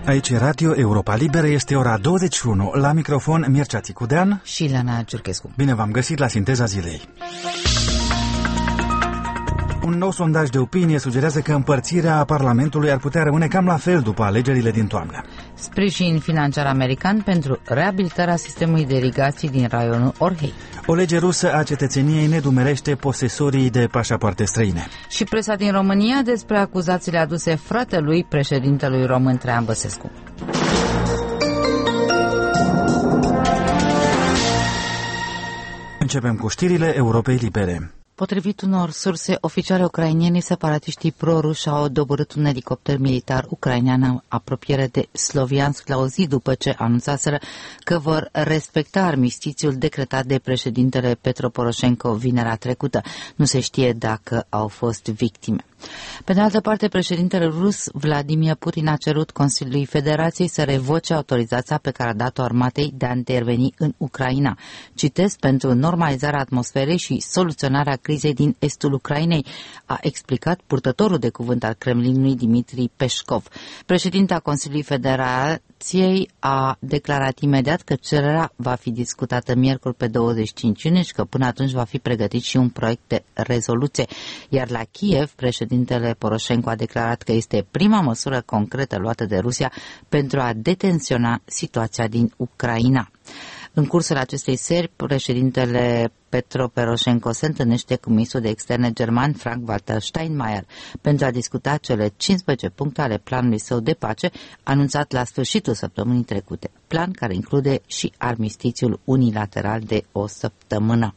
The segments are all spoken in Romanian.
Aici e Radio Europa Liberă, este ora 21. La microfon Mircea Țicudean și Ileana Ciurchescu. Bine v-am găsit la Sinteza Zilei. Un nou sondaj de opinie sugerează că împărțirea Parlamentului ar putea rămâne cam la fel după alegerile din toamnă. Sprijin financiar american pentru reabilitarea sistemului de irigații din raionul Orhei. O lege rusă a cetățeniei nedumerește posesorii de pașapoarte străine. Și presa din România despre acuzațiile aduse fratelui președintelui român Traian Băsescu. Începem cu știrile Europei Libere. Potrivit unor surse oficiale ucrainene, separatiștii pro-ruși au doborât un elicopter militar ucrainean în apropiere de Sloviansk la o zi după ce anunțaseră că vor respecta armistițiul decretat de președintele Petro Poroșenko vinerea trecută. Nu se știe dacă au fost victime. Pe de altă parte, președintele rus Vladimir Putin a cerut Consiliului Federației să revoce autorizația pe care a dat-o armatei de a interveni în Ucraina. Citesc, pentru normalizarea atmosferei și soluționarea crizei din estul Ucrainei, a explicat purtătorul de cuvânt al Kremlinului Dmitri Peskov. Președinta Consiliului Federației a declarat imediat că cererea va fi discutată miercuri pe 25 iunie și că până atunci va fi pregătit și un proiect de rezoluție. Iar la Kiev, președintele Poroșenko a declarat că este prima măsură concretă luată de Rusia pentru a detensiona situația din Ucraina. În cursul acestei seri, președintele Petro Poroșenko se întâlnește cu ministrul de externe german Frank-Walter Steinmeier pentru a discuta cele 15 puncte ale planului său de pace anunțat la sfârșitul săptămânii trecute, plan care include și armistițiul unilateral de o săptămână.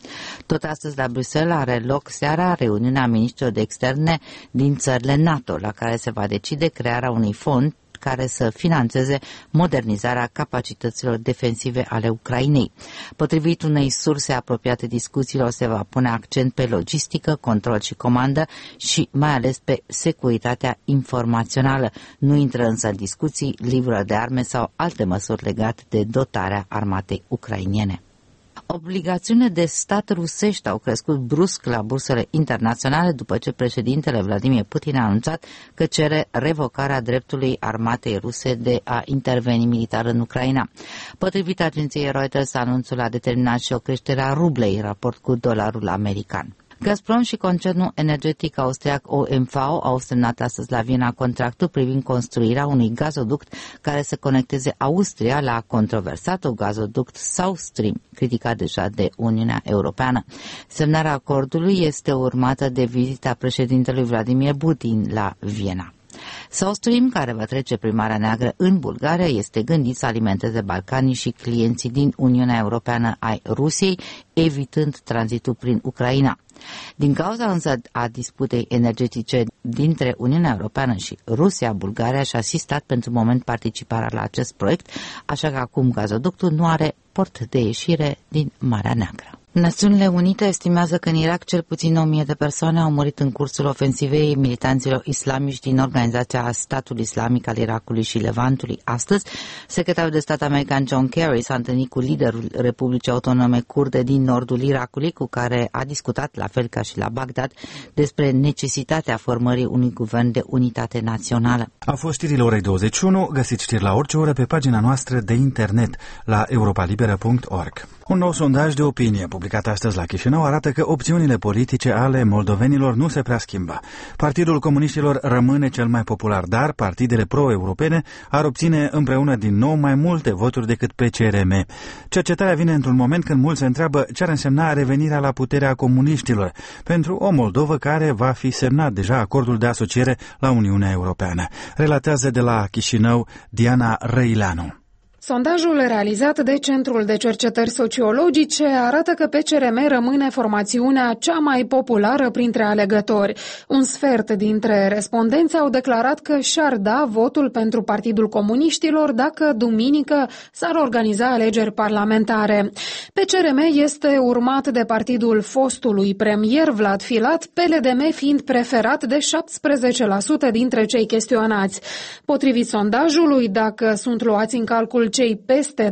Tot astăzi la Bruxelles are loc seara reuniunea ministrilor de externe din țările NATO, la care se va decide crearea unui fond care să financeze modernizarea capacităților defensive ale Ucrainei. Potrivit unei surse apropiate discuțiilor, se va pune accent pe logistică, control și comandă și mai ales pe securitatea informațională. Nu intră însă în discuții livrări de arme sau alte măsuri legate de dotarea armatei ucrainene. Obligațiunile de stat rusești au crescut brusc la bursele internaționale după ce președintele Vladimir Putin a anunțat că cere revocarea dreptului armatei ruse de a interveni militar în Ucraina. Potrivit agenției Reuters, anunțul a determinat și o creștere a rublei în raport cu dolarul american. Gazprom și concernul energetic austriac OMV au semnat astăzi la Viena contractul privind construirea unui gazoduct care să conecteze Austria la controversatul gazoduct South Stream, criticat deja de Uniunea Europeană. Semnarea acordului este urmată de vizita președintelui Vladimir Putin la Viena. South Stream, care va trece prin Marea Neagră în Bulgaria, este gândit să alimenteze Balcanii și clienții din Uniunea Europeană ai Rusiei, evitând tranzitul prin Ucraina. Din cauza însă a disputei energetice dintre Uniunea Europeană și Rusia, Bulgaria și-a asistat pentru moment participarea la acest proiect, așa că acum gazoductul nu are port de ieșire din Marea Neagră. Națiunile Unite estimează că în Irak cel puțin 1000 de persoane au murit în cursul ofensivei militanților islamici din Organizația Statul Islamic al Irakului și Levantului. Astăzi, secretarul de stat american John Kerry s-a întâlnit cu liderul Republicii Autonome Kurde din nordul Irakului, cu care a discutat, la fel ca și la Bagdad, despre necesitatea formării unui guvern de unitate națională. Au fost știrile orei 21, găsiți știri la orice oră pe pagina noastră de internet la europalibera.org. Un nou sondaj de opinie publicat astăzi la Chișinău arată că opțiunile politice ale moldovenilor nu se prea schimbă. Partidul Comuniștilor rămâne cel mai popular, dar partidele pro-europene ar obține împreună din nou mai multe voturi decât PCRM. Cercetarea vine într-un moment când mulți se întreabă ce ar însemna revenirea la puterea comuniștilor pentru o Moldovă care va fi semnat deja acordul de asociere la Uniunea Europeană. Relatează de la Chișinău Diana Răileanu. Sondajul realizat de Centrul de Cercetări Sociologice arată că PCRM rămâne formațiunea cea mai populară printre alegători. Un sfert dintre respondenți au declarat că și-ar da votul pentru Partidul Comuniștilor dacă duminică s-ar organiza alegeri parlamentare. PCRM este urmat de partidul fostului premier Vlad Filat, PLDM fiind preferat de 17% dintre cei chestionați. Potrivit sondajului, dacă sunt luați în calcul cei peste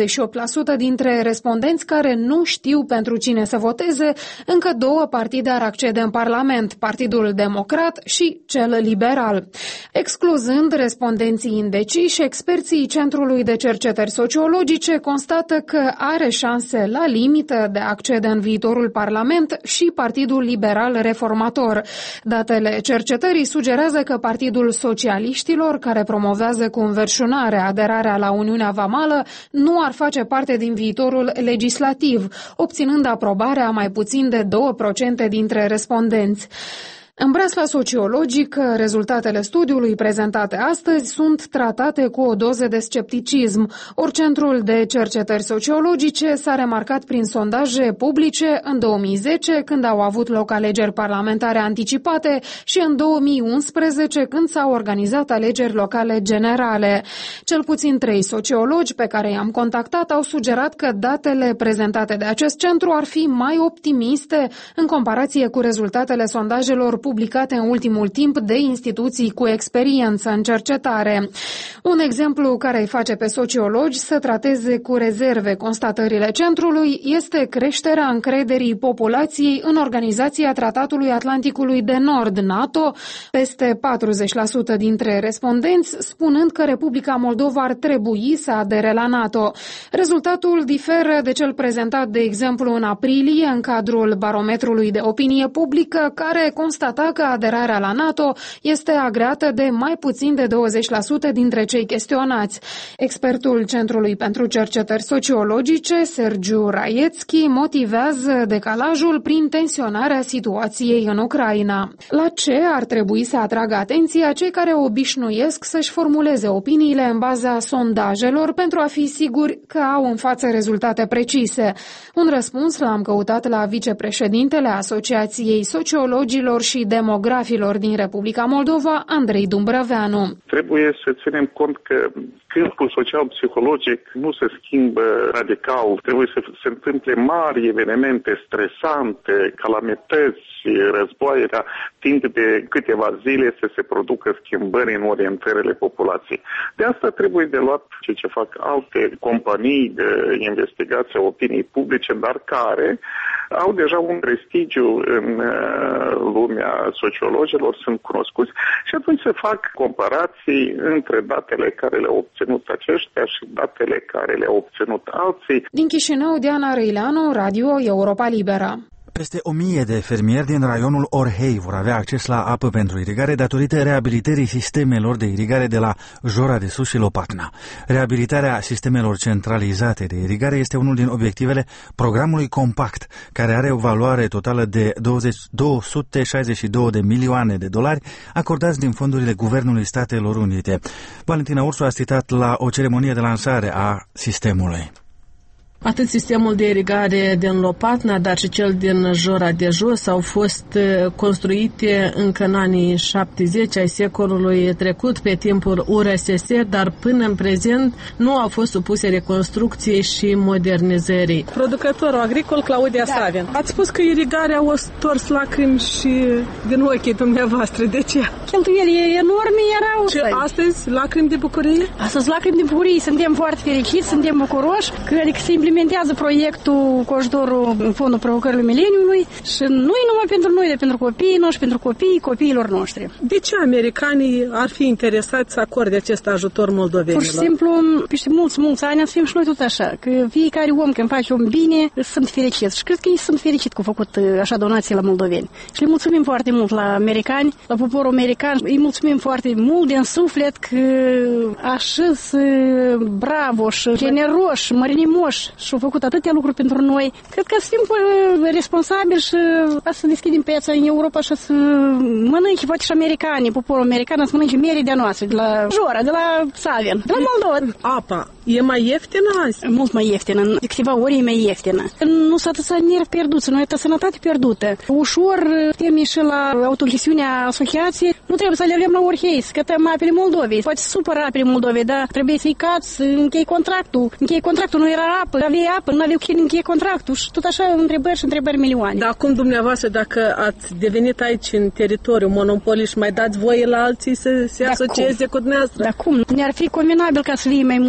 28% dintre respondenți care nu știu pentru cine să voteze, încă două partide ar accede în Parlament, Partidul Democrat și cel Liberal. Excluzând respondenții indeciși, experții Centrului de Cercetări Sociologice constată că are șanse la limită de a accede în viitorul Parlament și Partidul Liberal Reformator. Datele cercetării sugerează că Partidul Socialiștilor, care promovează cu înverșunare aderarea la Uniunea Vamală, nu ar face parte din viitorul legislativ, obținând aprobarea mai puțin de 2% dintre respondenți. În breasla sociologică, rezultatele studiului prezentate astăzi sunt tratate cu o doză de scepticism. Ori Centrul de Cercetări Sociologice s-a remarcat prin sondaje publice în 2010, când au avut loc alegeri parlamentare anticipate, și în 2011, când s-au organizat alegeri locale generale. Cel puțin 3 sociologi pe care i-am contactat au sugerat că datele prezentate de acest centru ar fi mai optimiste în comparație cu rezultatele sondajelor publicate în ultimul timp de instituții cu experiență în cercetare. Un exemplu care îi face pe sociologi să trateze cu rezerve constatările centrului este creșterea încrederii populației în Organizația Tratatului Atlanticului de Nord, NATO, peste 40% dintre respondenți spunând că Republica Moldova ar trebui să adere la NATO. Rezultatul diferă de cel prezentat, de exemplu, în aprilie, în cadrul barometrului de opinie publică, care constata că aderarea la NATO este agreată de mai puțin de 20% dintre cei chestionați. Expertul Centrului pentru Cercetări Sociologice, Sergiu Raiețchi, motivează decalajul prin tensionarea situației în Ucraina. La ce ar trebui să atragă atenția cei care obișnuiesc să-și formuleze opiniile în baza sondajelor pentru a fi siguri că au în față rezultate precise? Un răspuns l-am căutat la vicepreședintele Asociației Sociologilor și Demografilor din Republica Moldova, Andrei Dumbrăveanu. Trebuie să ținem cont că câmpul social-psihologic nu se schimbă radical. Trebuie să se întâmple mari evenimente stresante, calamități, războaie, dar timp de câteva zile să se producă schimbări în orientările populației. De asta trebuie de luat ce fac alte companii de investigație a opiniei publice, dar care au deja un prestigiu în lumea sociologilor, sunt cunoscuți și atunci se fac comparații între datele care le-au obținut aceștia și datele care le-au obținut alții. Din Chișinău, Diana Răileanu, Radio Europa Liberă. Peste 1000 de fermieri din raionul Orhei vor avea acces la apă pentru irigare datorită reabilitării sistemelor de irigare de la Jora de Sus și Lopatna. Reabilitarea sistemelor centralizate de irigare este unul din obiectivele programului Compact, care are o valoare totală de 262 de milioane de dolari acordați din fondurile Guvernului Statelor Unite. Valentina Ursu a asistat la o ceremonie de lansare a sistemului. Atât sistemul de irigare din Lopatna, dar și cel din Jora de Jos au fost construite încă în anii 70 ai secolului trecut, pe timpul URSS, dar până în prezent nu au fost supuse reconstrucției și modernizării. Producătorul agricol Claudia Savin. Ați spus că irigarea o stors lacrimi și din ochii dumneavoastră. De ce? Cheltuieli enorme erau. Și astăzi lacrimi de bucurie? Astăzi lacrimi de bucurie. Suntem foarte fericiți, suntem bucuroși că se implementează proiectul cu ajutorul Fondul Provocărilor Mileniului și nu e numai pentru noi, dar pentru copiii noștri, pentru copiilor noștri. De ce americanii ar fi interesați să acorde acest ajutor moldovenilor? Pur și simplu, peste mulți ani să fim și noi tot așa, că fiecare om când face un bine, sunt fericiți. Și cred că ei sunt fericiți că au făcut așa donații la moldoveni. Și le mulțumim foarte mult la americani, la poporul american. Îi mulțumim foarte mult din suflet că așa bravo și generoși, mărinimoși și au făcut atâtea lucruri pentru noi. Cred că să fim responsabili și să deschidem piața în Europa și să mănânce poate și americanii, poporul american să mănânce mere de-a noastră, de la Jora, de la Savin, de la Moldova. Apa e mai ieftină azi? Mult mai ieftină, de câteva ori e mai ieftină. Nu s-a atâția nervi pierduți, nu e atâta sănătate pierdută. Ușor putem ieși la autogestiunea asociației, nu trebuie să le avem la Orhei, să cătăm apele Moldovei. Poate supăra apele Moldovei, dar trebuie să-i cați, închei contractul, nu era apă, avea apă, nu aveau cine încheie contractul și tot așa întrebări milioane. Dar acum dumneavoastră, dacă ați devenit aici în teritoriu monopoliști, mai dați voie la alții să se asocieze cu dumneavoastră? Dar cum? Ne-ar fi convenabil ca să fie mai mulți, ca să fie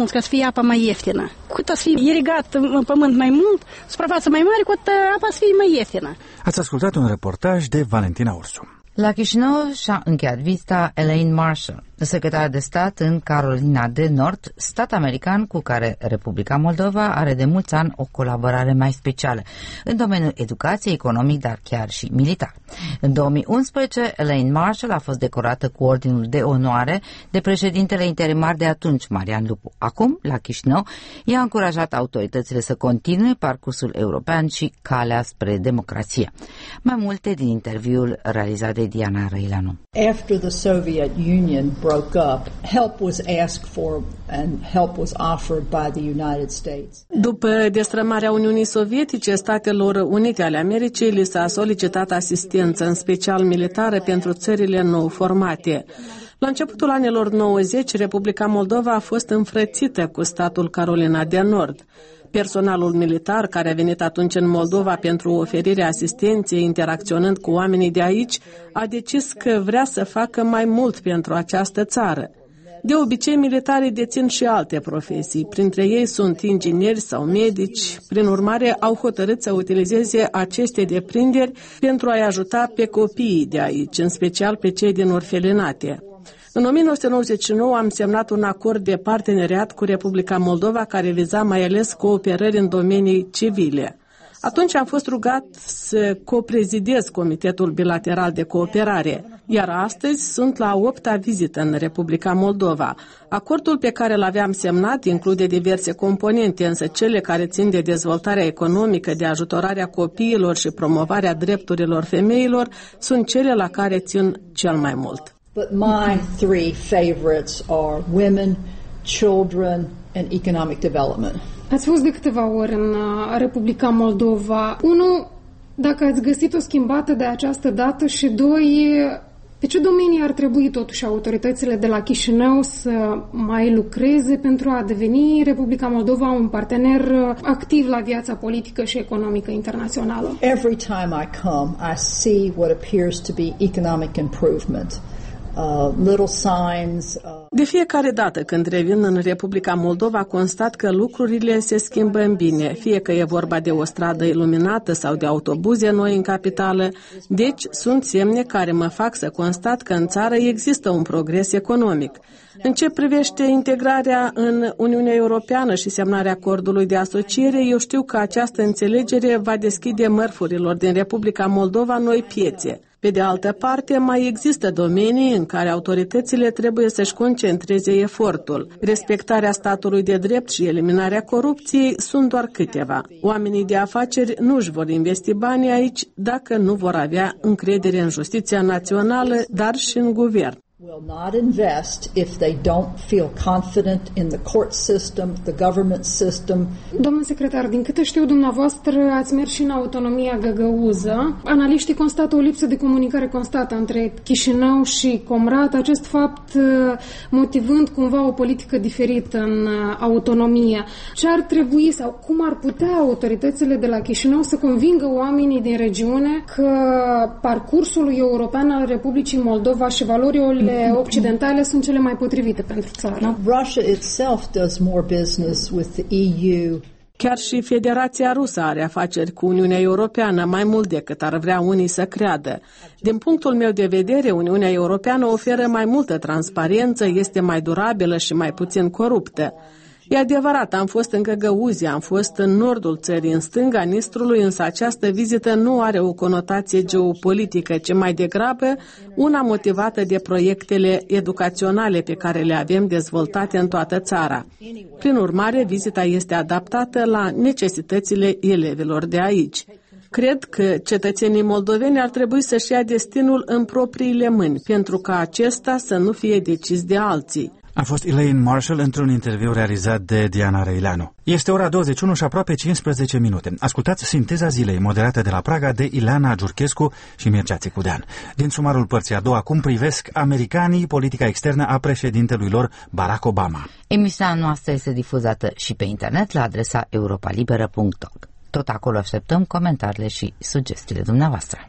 apa mai ieftină. Cât o să fie irigat pământ mai mult, suprafață mai mare, cu atât apa să fie mai ieftină. Ați ascultat un reportaj de Valentina Ursu. La Chișinău și-a încheiat vizita Elaine Marshall, secretar de stat în Carolina de Nord, stat american cu care Republica Moldova are de mulți ani o colaborare mai specială în domeniul educației, economic, dar chiar și militar. În 2011, Elaine Marshall a fost decorată cu Ordinul de Onoare de președintele interimar de atunci, Marian Lupu. Acum, la Chișinău, i-a încurajat autoritățile să continue parcursul european și calea spre democrație. Mai multe din interviul realizat de Diana Răileanu. After the Soviet Union broke up, help was asked for and help was offered by the United States. După destrămarea Uniunii Sovietice, Statelor Unite ale Americii li s-a solicitat asistență, în special militară, pentru țările nou formate. La începutul anilor 90, Republica Moldova a fost înfrățită cu statul Carolina de Nord. Personalul militar care a venit atunci în Moldova pentru oferirea asistenței, interacționând cu oamenii de aici, a decis că vrea să facă mai mult pentru această țară. De obicei, militarii dețin și alte profesii, printre ei sunt ingineri sau medici, prin urmare au hotărât să utilizeze aceste deprinderi pentru a-i ajuta pe copiii de aici, în special pe cei din orfelinate. În 1999 am semnat un acord de parteneriat cu Republica Moldova care viza mai ales cooperări în domenii civile. Atunci am fost rugat să coprezidez Comitetul Bilateral de Cooperare, iar astăzi sunt la 8-a vizită în Republica Moldova. Acordul pe care l-aveam semnat include diverse componente, însă cele care țin de dezvoltarea economică, de ajutorarea copiilor și promovarea drepturilor femeilor sunt cele la care țin cel mai mult. But my three favorites are women, children, and economic development. Ați fost de câteva ori în Republica Moldova. Unu, dacă ați găsit-o schimbată de această dată și doi, pe ce domenii ar trebui totuși autoritățile de la Chișinău să mai lucreze pentru a deveni Republica Moldova un partener activ la viața politică și economică internațională? Every time I come, I see what appears to be economic improvement. Little signs. De fiecare dată când revin în Republica Moldova, constat că lucrurile se schimbă în bine, fie că e vorba de o stradă iluminată sau de autobuze noi în capitală. Deci sunt semne care mă fac să constat că în țară există un progres economic. În ce privește integrarea în Uniunea Europeană și semnarea acordului de asociere, eu știu că această înțelegere va deschide mărfurilor din Republica Moldova noi piețe. Pe de altă parte, mai există domenii în care autoritățile trebuie să-și concentreze efortul. Respectarea statului de drept și eliminarea corupției sunt doar câteva. Oamenii de afaceri nu își vor investi banii aici dacă nu vor avea încredere în justiția națională, dar și în guvern. Will not invest if they don't feel confident in the court system, the government system. Domnul secretar, din câte știu dumneavoastră, ați mers și în autonomia găgăuză. Analiștii constată o lipsă de comunicare constată între Chișinău și Comrat, acest fapt motivând cumva o politică diferită în autonomie. Ce ar trebui sau cum ar putea autoritățile de la Chișinău să convingă oamenii din regiune că parcursul european al Republicii Moldova și valorile occidentale sunt cele mai potrivite pentru țară? Russia itself does more business with the EU. Chiar și Federația Rusă are afaceri cu Uniunea Europeană mai mult decât ar vrea unii să creadă. Din punctul meu de vedere, Uniunea Europeană oferă mai multă transparență, este mai durabilă și mai puțin coruptă. E adevărat, am fost în Găgăuzia, am fost în nordul țării, în stânga Nistrului, însă această vizită nu are o conotație geopolitică, ci mai degrabă una motivată de proiectele educaționale pe care le avem dezvoltate în toată țara. Prin urmare, vizita este adaptată la necesitățile elevilor de aici. Cred că cetățenii moldoveni ar trebui să-și ia destinul în propriile mâini, pentru ca acesta să nu fie decis de alții. A fost Elaine Marshall într-un interviu realizat de Diana Răileanu. Este ora 21 și aproape 15 minute. Ascultați Sinteza zilei, moderată de la Praga de Ileana Giurchescu și Mircea Țicudean. Din sumarul părții a doua, cum privesc americanii politica externă a președintelui lor Barack Obama. Emisiunea noastră este difuzată și pe internet la adresa europalibera.org. Tot acolo așteptăm comentariile și sugestiile dumneavoastră.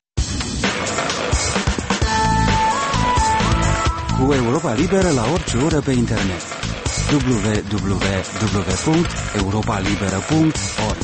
Cu Europa Liberă la orice oră pe internet. www.europalibera.org.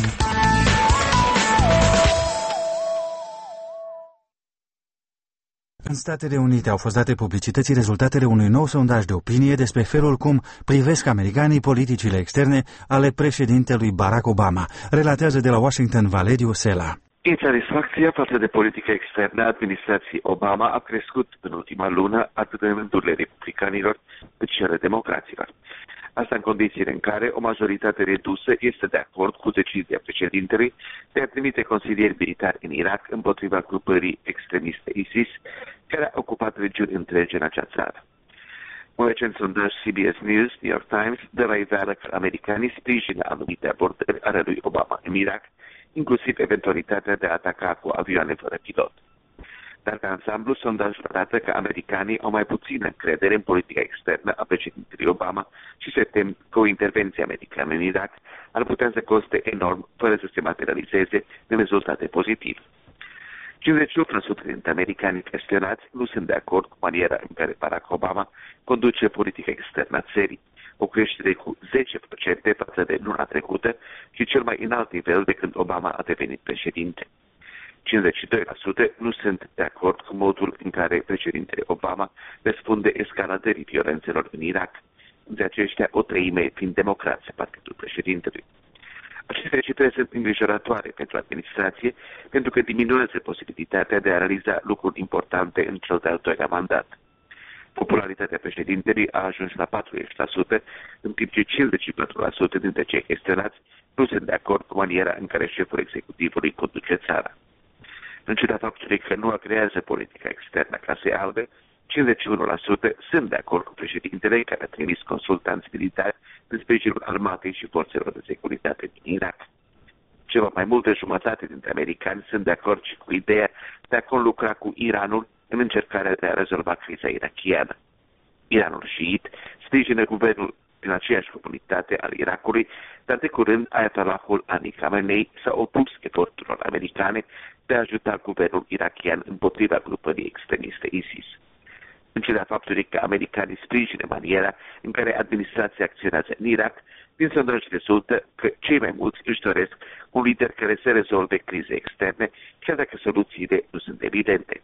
În Statele Unite au fost date publicității rezultatele unui nou sondaj de opinie despre felul cum privesc americanii politicile externe ale președintelui Barack Obama, relatează de la Washington Valeriu Sela. Insatisfacția față de politica externă a administrației Obama a crescut în ultima lună atât în rândurile republicanilor cât și ale democraților. Asta în condițiile în care o majoritate redusă este de acord cu decizia președintelui de a trimite consilieri militari în Irak împotriva grupării extremiste ISIS, care a ocupat regiuni întregi în acea țară. Un recent sondaj CBS News, New York Times, dă la iveală că americanii sprijină anumite abordări ale lui Obama în Irak, inclusiv eventualitatea de a ataca cu avioane fără pilot. Dar ca ansamblu, sondajul arată că americanii au mai puțină încredere în politica externă a președintelui Obama și se tem că o intervenție americană în Irak ar putea să coste enorm fără să se materializeze în rezultate pozitive. 58% dintre americanii chestionați nu sunt de acord cu maniera în care Barack Obama conduce politica externă a țării, o creștere cu 10% față de luna trecută și cel mai înalt nivel de când Obama a devenit președinte. 52% nu sunt de acord cu modul în care președintele Obama răspunde escaladării violențelor în Irak, între aceștia o treime fiind democrație, partidul președintelui. Aceste cifre sunt îngrijorătoare pentru administrație, pentru că diminuează posibilitatea de a realiza lucruri importante în cel de-al doilea mandat. Popularitatea președintelui a ajuns la 40%, în timp ce 54% dintre cei chestionați nu sunt de acord cu maniera în care șeful executivului conduce țara. În ciuda faptului că nu agrează politica externă Casei Albe, 51% sunt de acord cu președintele care a trimis consultanți militari în sprijinul armatei și forțelor de securitate din Irak. Ceva mai mult de jumătate dintre americani sunt de acord și cu ideea de a conlucra cu Iranul în încercarea de a rezolva criza irakiană. Iranul șiit sprijină guvernul din aceeași comunitate al Irakului, dar de curând Ayatollahul Ali Khamenei s-a opus eforturilor americane de a ajuta guvernul irakian împotriva grupării extremiste ISIS. În ciuda faptului că americanii sprijină maniera în care administrația acționează în Irak, din sondaj rezultă că cei mai mulți își doresc un lider care să rezolve crize externe, chiar dacă soluțiile nu sunt evidente.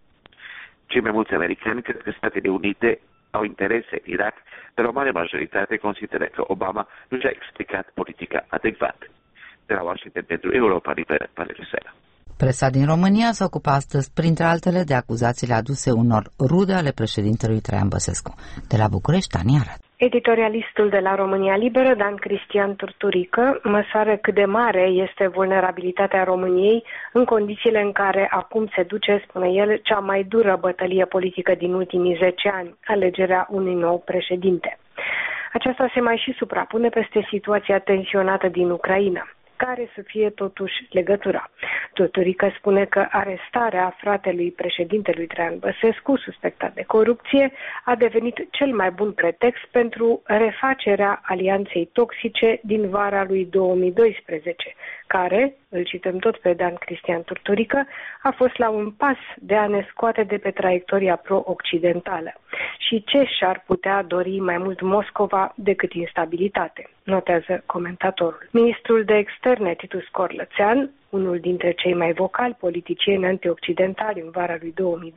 Cei mai mulți americani cred că Statele Unite au interese în Irak, dar o mare majoritate consideră că Obama nu și-a explicat politica adecvat. De la Washington pentru Europa Liberă, Valeriu Sela. Presa din România se ocupă astăzi, printre altele, de acuzațiile aduse unor rude ale președintelui Traian Băsescu. De la București, Tania Arad. Editorialistul de la România Liberă, Dan Cristian Turturică, măsoară cât de mare este vulnerabilitatea României în condițiile în care acum se duce, spune el, cea mai dură bătălie politică din ultimii 10 ani, alegerea unui nou președinte. Aceasta se mai și suprapune peste situația tensionată din Ucraina. Care să fie totuși legătura? Turturică spune că arestarea fratelui președintelui Traian Băsescu, suspectat de corupție, a devenit cel mai bun pretext pentru refacerea alianței toxice din vara lui 2012, care, îl cităm tot pe Dan Cristian Turturică, a fost la un pas de a ne scoate de pe traiectoria pro-occidentală. Și ce și-ar putea dori mai mult Moscova decât instabilitate, notează comentatorul. Ministrul de Externe, Titus Corlățean, unul dintre cei mai vocali politicieni antioccidentali în vara lui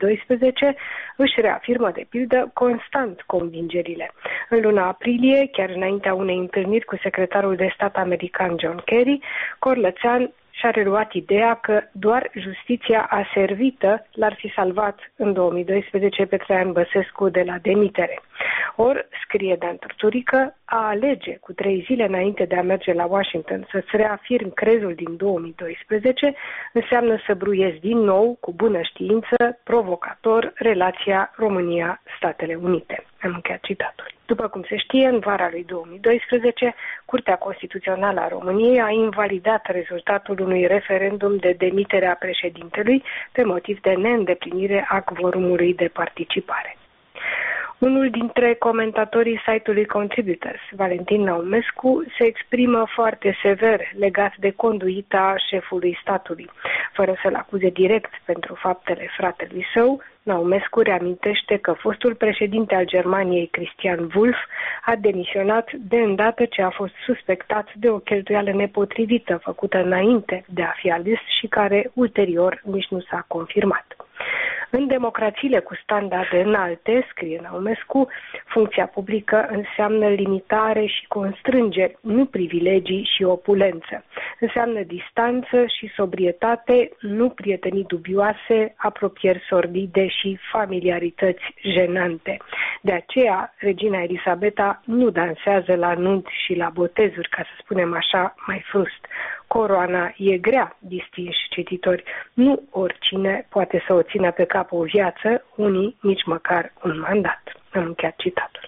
2012, își reafirmă, de pildă, constant convingerile. În luna aprilie, chiar înaintea unei întâlniri cu secretarul de stat american John Kerry, Corlățean și-a reluat ideea că doar justiția aservită l-ar fi salvat în 2012 pe Traian Băsescu de la demitere. Ori, scrie Dan Turturică, a alege cu 3 zile înainte de a merge la Washington să-ți reafirm crezul din 2012 înseamnă să bruiezi din nou, cu bună știință, provocator, relația România-Statele Unite. Am încheiat citatul. După cum se știe, în vara lui 2012, Curtea Constituțională a României a invalidat rezultatul unui referendum de demitere a președintelui pe motiv de neîndeplinire a cvorumului de participare. Unul dintre comentatorii site-ului Contributors, Valentin Naumescu, se exprimă foarte sever legat de conduita șefului statului. Fără să-l acuze direct pentru faptele fratelui său, Naumescu reamintește că fostul președinte al Germaniei, Christian Wulff, a demisionat de îndată ce a fost suspectat de o cheltuială nepotrivită făcută înainte de a fi ales și care ulterior nici nu s-a confirmat. În democrațiile cu standarde înalte, scrie Naumescu, funcția publică înseamnă limitare și constrângeri, nu privilegii și opulență. Înseamnă distanță și sobrietate, nu prietenii dubioase, apropieri sordide și familiarități jenante. De aceea, regina Elisabeta nu dansează la nunți și la botezuri, ca să spunem așa, mai frust. Coroana e grea, distinși cititori. Nu oricine poate să o țină pe cap o viață, unii nici măcar un mandat. Am încheiat citatul.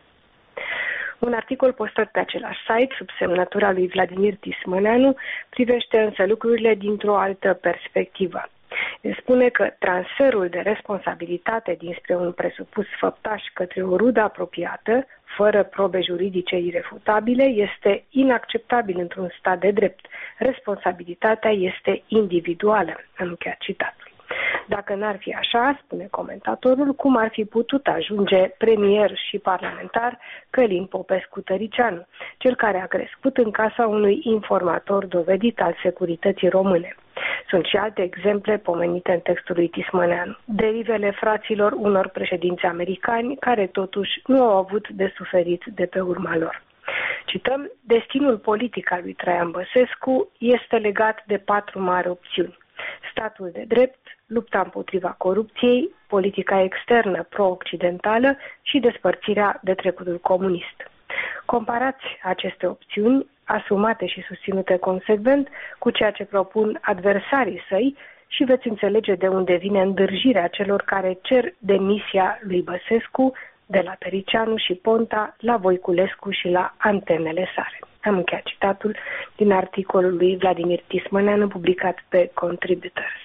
Un articol postat pe același site, sub semnătura lui Vladimir Tismăneanu, privește însă lucrurile dintr-o altă perspectivă. El spune că transferul de responsabilitate dinspre un presupus făptaș către o rudă apropiată, fără probe juridice irefutabile, este inacceptabil într-un stat de drept. Responsabilitatea este individuală. Am încheiat citatul. Dacă n-ar fi așa, spune comentatorul, cum ar fi putut ajunge premier și parlamentar Călin Popescu-Tăricianu, cel care a crescut în casa unui informator dovedit al securității române. Sunt și alte exemple pomenite în textul lui Tismăneanu, derivele fraților unor președinți americani care totuși nu au avut de suferit de pe urma lor. Cităm, destinul politic al lui Traian Băsescu este legat de 4 mari opțiuni. Statul de drept, lupta împotriva corupției, politica externă pro-occidentală și despărțirea de trecutul comunist. Comparați aceste opțiuni, asumate și susținute consecvent, cu ceea ce propun adversarii săi și veți înțelege de unde vine îndârjirea celor care cer demisia lui Băsescu, de la Tăricianu și Ponta, la Voiculescu și la antenele sale. Am încheiat citatul din articolul lui Vladimir Tismăneanu publicat pe Contributors.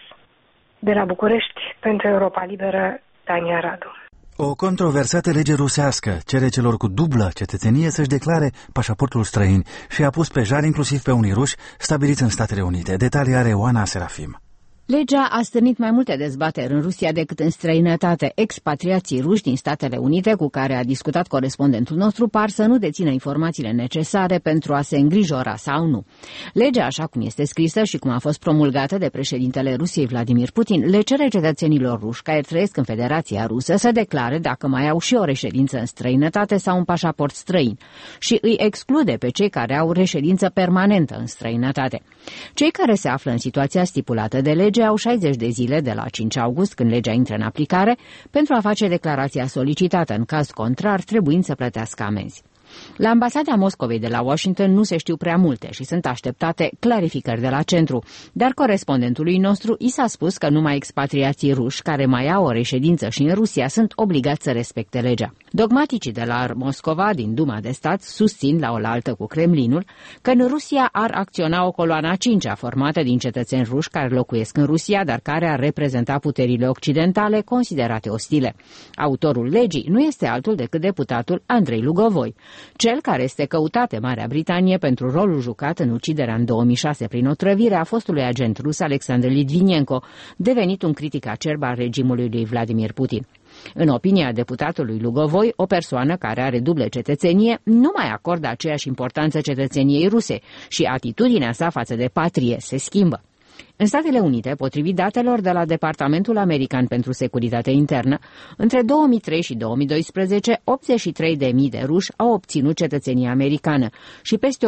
De la București, pentru Europa Liberă, Tania Radu. O controversată lege rusească cere celor cu dublă cetățenie să-și declare pașaportul străin și a pus pe jar inclusiv pe unii ruși stabiliți în Statele Unite. Detalii are Oana Serafim. Legea a stârnit mai multe dezbateri în Rusia decât în străinătate. Expatriații ruși din Statele Unite, cu care a discutat corespondentul nostru, par să nu dețină informațiile necesare pentru a se îngrijora sau nu. Legea, așa cum este scrisă și cum a fost promulgată de președintele Rusiei Vladimir Putin, le cere cetățenilor ruși care trăiesc în Federația Rusă să declare dacă mai au și o reședință în străinătate sau un pașaport străin și îi exclude pe cei care au reședință permanentă în străinătate. Cei care se află în situația stipulată de lege au 60 de zile de la 5 august, când legea intră în aplicare, pentru a face declarația solicitată, în caz contrar, trebuind să plătească amenzi. La ambasada Moscovei de la Washington nu se știu prea multe și sunt așteptate clarificări de la centru, dar corespondentului nostru i s-a spus că numai expatriații ruși care mai au o reședință și în Rusia sunt obligați să respecte legea. Dogmaticii de la Moscova, din Duma de Stat, susțin la oaltă cu Kremlinul că în Rusia ar acționa o coloană a 5-a formată din cetățeni ruși care locuiesc în Rusia, dar care ar reprezenta puterile occidentale considerate ostile. Autorul legii nu este altul decât deputatul Andrei Lugovoi, cel care este căutat de Marea Britanie pentru rolul jucat în uciderea în 2006 prin otrăvire a fostului agent rus Alexandru Litvinenko, devenit un critic acerb al regimului lui Vladimir Putin. În opinia deputatului Lugovoi, o persoană care are dublă cetățenie nu mai acordă aceeași importanță cetățeniei ruse și atitudinea sa față de patrie se schimbă. În Statele Unite, potrivit datelor de la Departamentul American pentru Securitate Internă, între 2003 și 2012, 83.000 de ruși au obținut cetățenia americană și peste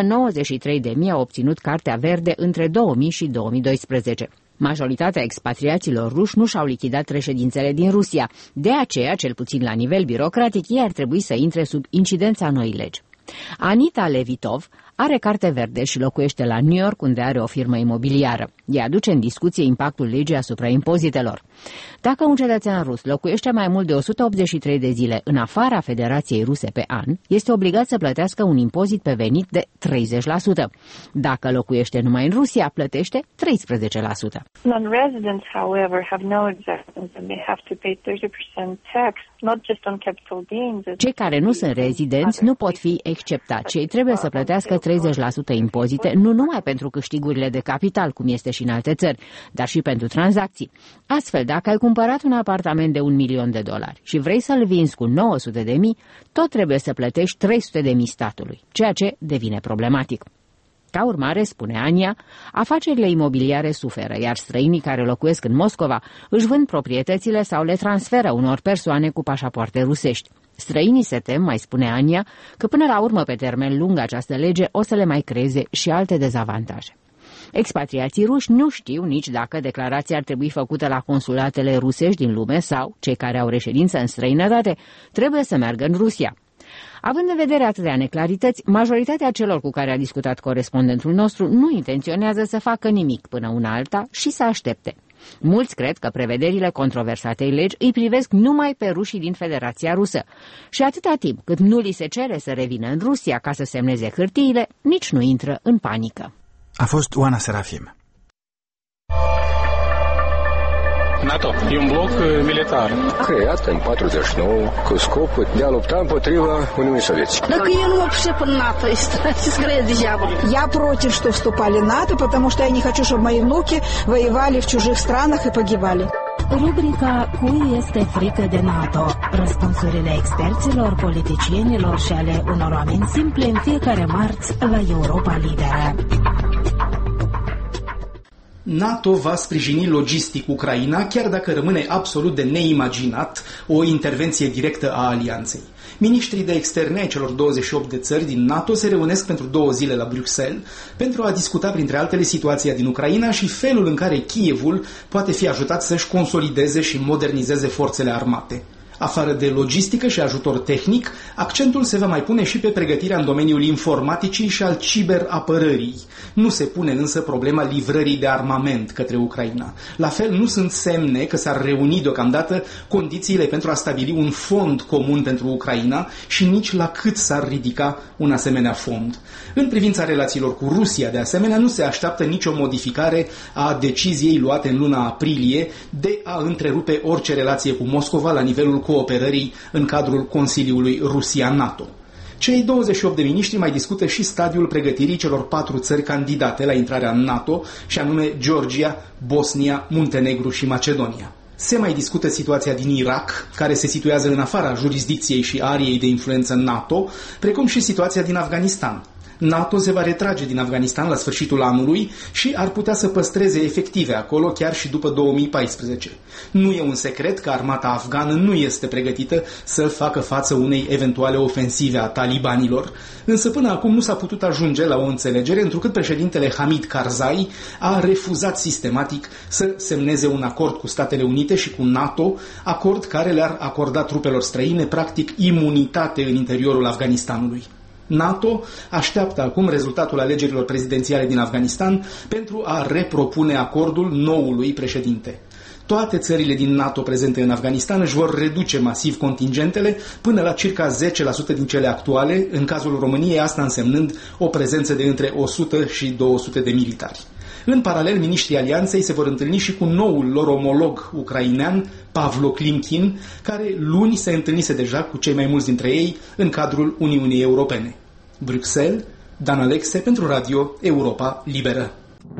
193.000 au obținut Cartea Verde între 2000 și 2012. Majoritatea expatriaților ruși nu și-au lichidat reședințele din Rusia, de aceea, cel puțin la nivel birocratic, ei ar trebui să intre sub incidența noii legi. Anita Levitov Are carte verde și locuiește la New York, unde are o firmă imobiliară. Ea aduce în discuție impactul legii asupra impozitelor. Dacă un cetățean rus locuiește mai mult de 183 de zile în afara Federației Ruse pe an, este obligat să plătească un impozit pe venit de 30%. Dacă locuiește numai în Rusia, plătește 13%. Non-residents, however, have no exemptions and they have to pay 30% tax, not just on capital gains. Cei care nu sunt rezidenți nu pot fi exceptați. Cei trebuie să plătească 30% impozite, nu numai pentru câștigurile de capital, cum este și în alte țări, dar și pentru tranzacții. Astfel, dacă ai cumpărat un apartament de $1.000.000 și vrei să-l vinzi cu 900.000, tot trebuie să plătești 300.000 statului, ceea ce devine problematic. Ca urmare, spune Ania, afacerile imobiliare suferă, iar străinii care locuiesc în Moscova își vând proprietățile sau le transferă unor persoane cu pașapoarte rusești. Străinii se tem, mai spune Ania, că până la urmă, pe termen lung, această lege o să le mai creeze și alte dezavantaje. Expatriații ruși nu știu nici dacă declarația ar trebui făcută la consulatele rusești din lume sau, cei care au reședință în străinătate, trebuie să meargă în Rusia. Având în vedere atâtea neclarități, majoritatea celor cu care a discutat corespondentul nostru nu intenționează să facă nimic până una alta și să aștepte. Mulți cred că prevederile controversatei legi îi privesc numai pe rușii din Federația Rusă și atâta timp cât nu li se cere să revină în Rusia ca să semneze hârtiile, nici nu intră în panică. A fost Oana Serafim. NATO e un bloc militar creat în 49 cu scopul de a lupta împotriva Uniunii Sovietice. Dacă eu nu вообще по НАТО, скорее дьявол. Я против, что вступали в НАТО, потому что я не хочу, чтобы мои внуки воевали в чужих странах и погибали. Rubrica Cui este frică de NATO? Răspunsurile experților, politicienilor și ale unor oameni simple în fiecare marți la Europa Liberă. NATO va sprijini logistic Ucraina, chiar dacă rămâne absolut de neimaginat o intervenție directă a alianței. Ministrii de externe ai celor 28 de țări din NATO se reunesc pentru 2 zile la Bruxelles pentru a discuta, printre altele, situația din Ucraina și felul în care Kievul poate fi ajutat să-și consolideze și modernizeze forțele armate. Afară de logistică și ajutor tehnic, accentul se va mai pune și pe pregătirea în domeniul informaticii și al ciberapărării. Nu se pune însă problema livrării de armament către Ucraina. La fel, nu sunt semne că s-ar reuni deocamdată condițiile pentru a stabili un fond comun pentru Ucraina și nici la cât s-ar ridica un asemenea fond. În privința relațiilor cu Rusia, de asemenea, nu se așteaptă nicio modificare a deciziei luate în luna aprilie de a întrerupe orice relație cu Moscova la nivelul cooperării în cadrul Consiliului Rusia-NATO. Cei 28 de miniștri mai discută și stadiul pregătirii celor 4 țări candidate la intrarea în NATO, și anume Georgia, Bosnia, Muntenegru și Macedonia. Se mai discută situația din Irak, care se situează în afara jurisdicției și ariei de influență NATO, precum și situația din Afganistan. NATO se va retrage din Afganistan la sfârșitul anului și ar putea să păstreze efective acolo chiar și după 2014. Nu e un secret că armata afgană nu este pregătită să facă față unei eventuale ofensive a talibanilor, însă până acum nu s-a putut ajunge la o înțelegere, întrucât președintele Hamid Karzai a refuzat sistematic să semneze un acord cu Statele Unite și cu NATO, acord care le-ar acorda trupelor străine practic imunitate în interiorul Afganistanului. NATO așteaptă acum rezultatul alegerilor prezidențiale din Afganistan pentru a repropune acordul noului președinte. Toate țările din NATO prezente în Afganistan își vor reduce masiv contingentele până la circa 10% din cele actuale, în cazul României asta însemnând o prezență de între 100 și 200 de militari. În paralel, miniștrii alianței se vor întâlni și cu noul lor omolog ucrainean, Pavlo Klimkin, care luni se întâlnise deja cu cei mai mulți dintre ei în cadrul Uniunii Europene. Bruxelles, Dan Alexe pentru Radio Europa Liberă.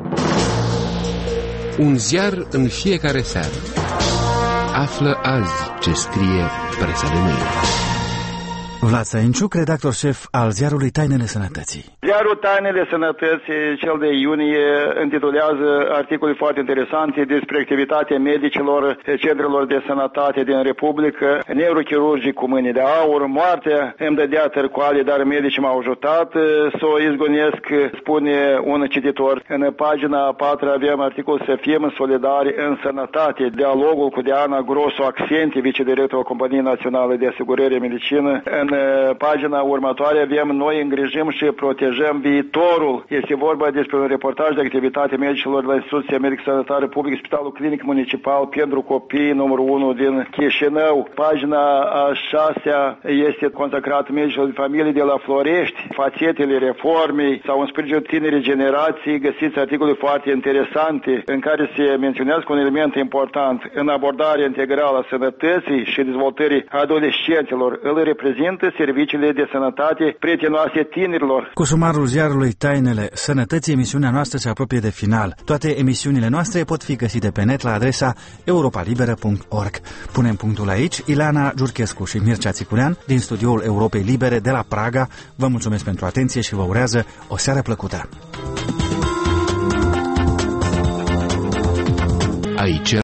Un ziar în fiecare seară. Află azi ce scrie presa de mâine. Vlad Săinciuc, redactor șef al ziarului Tainele Sănătății. Ziarul Tainele Sănătății, cel de iunie, intitulează articole foarte interesante despre activitatea medicilor centrelor de sănătate din Republică, neurochirurgii cu mâini de aur, moartea îmi dădea târcoale, dar medicii m-au ajutat să o izgonesc, spune un cititor. În pagina 4 avem articol Să fim solidari în sănătate, dialogul cu Diana Grosu Accenti, vicedirectorul Companiei Naționale de Asigurări Medicină, în în pagina următoare avem noi îngrijim și protejăm viitorul. Este vorba despre un reportaj de activitate medicilor la Instituția Medico-Sanitară Publică, Spitalul Clinic Municipal pentru Copii, numărul 1 din Chișinău. Pagina a 6-a este consacrată medicilor de familie de la Florești, fațetele reformei sau în sprijinul tinerii generații. Găsiți articole foarte interesante în care se menționează un element important în abordarea integrală a sănătății și dezvoltării adolescenților. Îl reprezintă serviciile de sănătate prietenoase tinerilor. Cu sumarul ziarului Tainele Sănătății, emisiunea noastră se apropie de final. Toate emisiunile noastre pot fi găsite pe net la adresa europalibera.org. Punem punctul aici. Ileana Giurchescu și Mircea Țicurean din studioul Europei Libere de la Praga vă mulțumesc pentru atenție și vă urează o seară plăcută. Aici